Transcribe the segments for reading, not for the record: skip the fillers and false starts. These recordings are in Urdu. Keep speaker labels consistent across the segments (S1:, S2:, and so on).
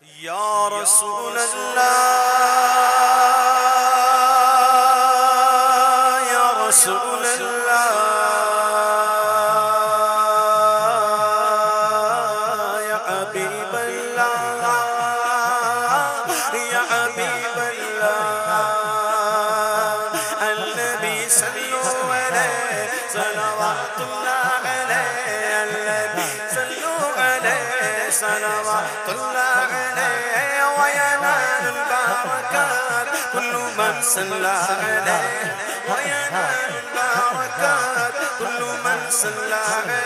S1: يا رسول الله يا رسول الله يا حبيب الله يا حبيب الله النبي صلوا عليه صلوات الله عليه النبي صلوا عليه صلوات الله عليه وينال البركات كل من صلى عليه وينال البركات كل من صلى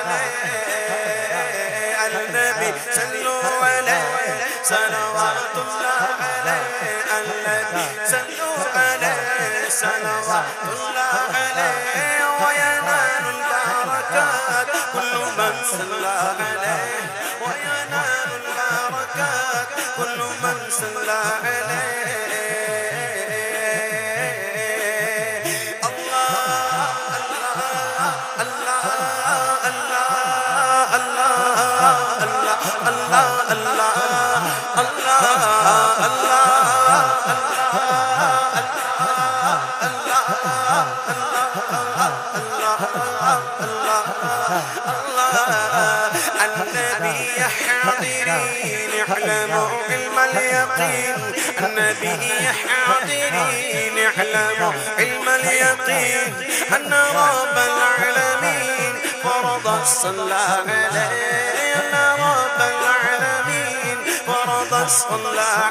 S1: عليه النبي صلوا عليه صلوات الله عليه النبي صلوا عليه صلوات الله عليه وينال البركات كل من صلى عليه وينال البركات كل من صلى عليه النبي حاضرين اعلموا علم اليقين النبي حاضرين اعلموا علم اليقين أن رب العالمين فرض الصلاة عليه أن رب العالمين فرض الصلاة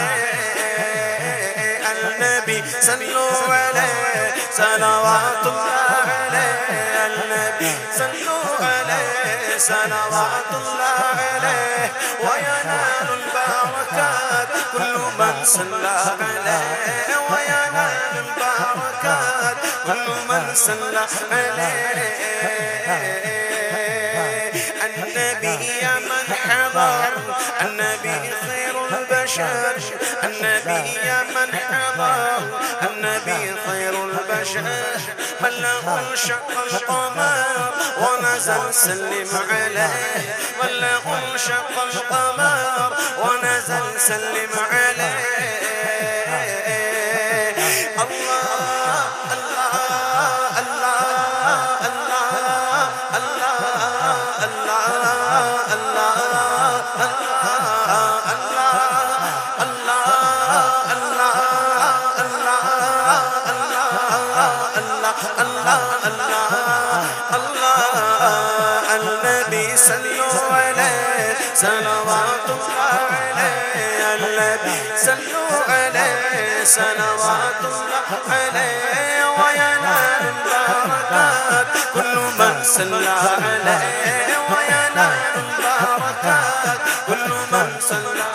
S1: عليه النبي صلوا عليه صلوات الله عليه النبي صلوا عليه صلوات الله عليه وينال البركات كل من صلى عليه وينال البركات كل من صلى عليه النبي من حضر النبي خير البشر النبي من حضر النبي خير البشر من له انشق القمر ونزل سلم عليه من له انشق القمر ونزل سلم عليه الله الله الله الله الله النبي صلوا عليه صلوات الله عليه النبي صلوا عليه صلوات الله عليه وينال البركات كل من صلى عليه وينال البركات كل من صلى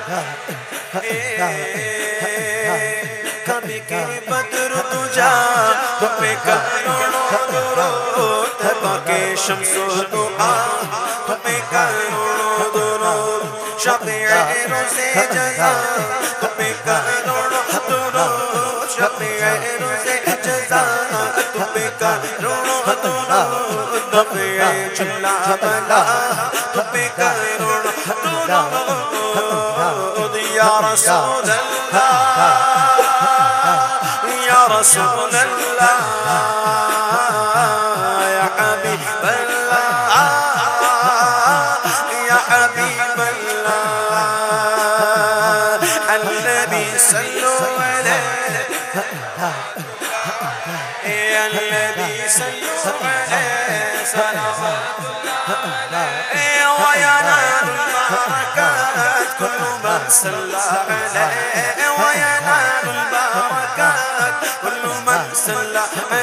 S1: کبھی کی بدر تجا تمہیں کروڑوں درود تبا کے شمس و دعا تمہیں کروڑوں درود شفیع روز جزا تمہیں کروڑوں درود شفیع روز جزا تمہیں کروڑوں درود دفع چلا بلا تمہیں کروڑوں درود یا رسول اللہ يا رسول الله يا حبيب الله يا حبيب الله النبي صلوا عليه يا النبي صلوا عليه صلوات الله وينال البركات كل من صلى عليه وينال البركات كل من صلى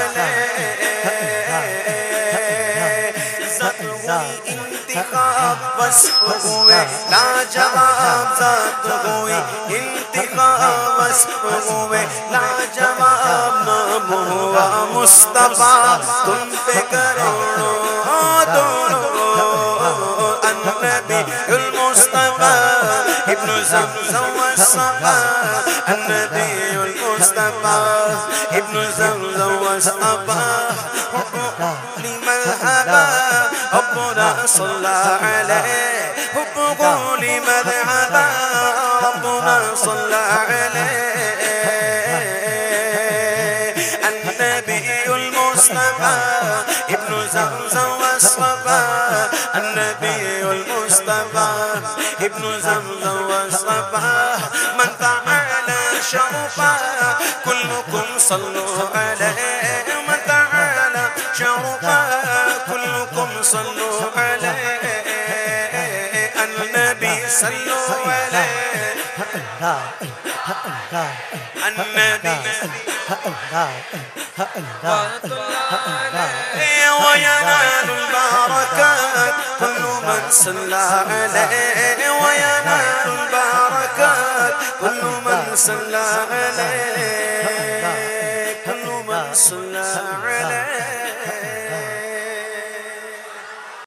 S1: عليه زدوی انتخاب وصف ہوئے لاجواب زدوی انتخاب وصف ہوئے لاجواب نام ہوا مصطفیٰ تم پہ کروڑوں درود النبی المصطفى ابن زمزم والصفا النبي المصطفى ابن زمزم والصفا لمن هبى ربنا صلى عليه حبه لمن هبى ربنا صلى عليه النبي المصطفى ابن زمزم والصفا النبي المصطفى ابن زمزم والصفا من تعالى شرفا كلكم صلوا عليه من تعالى شرفا كلكم صلوا عليه النبي صلوا عليه النبي وينال البركات كل من صلى عليه وينال البركات كل من صلى عليه كل من صلى عليه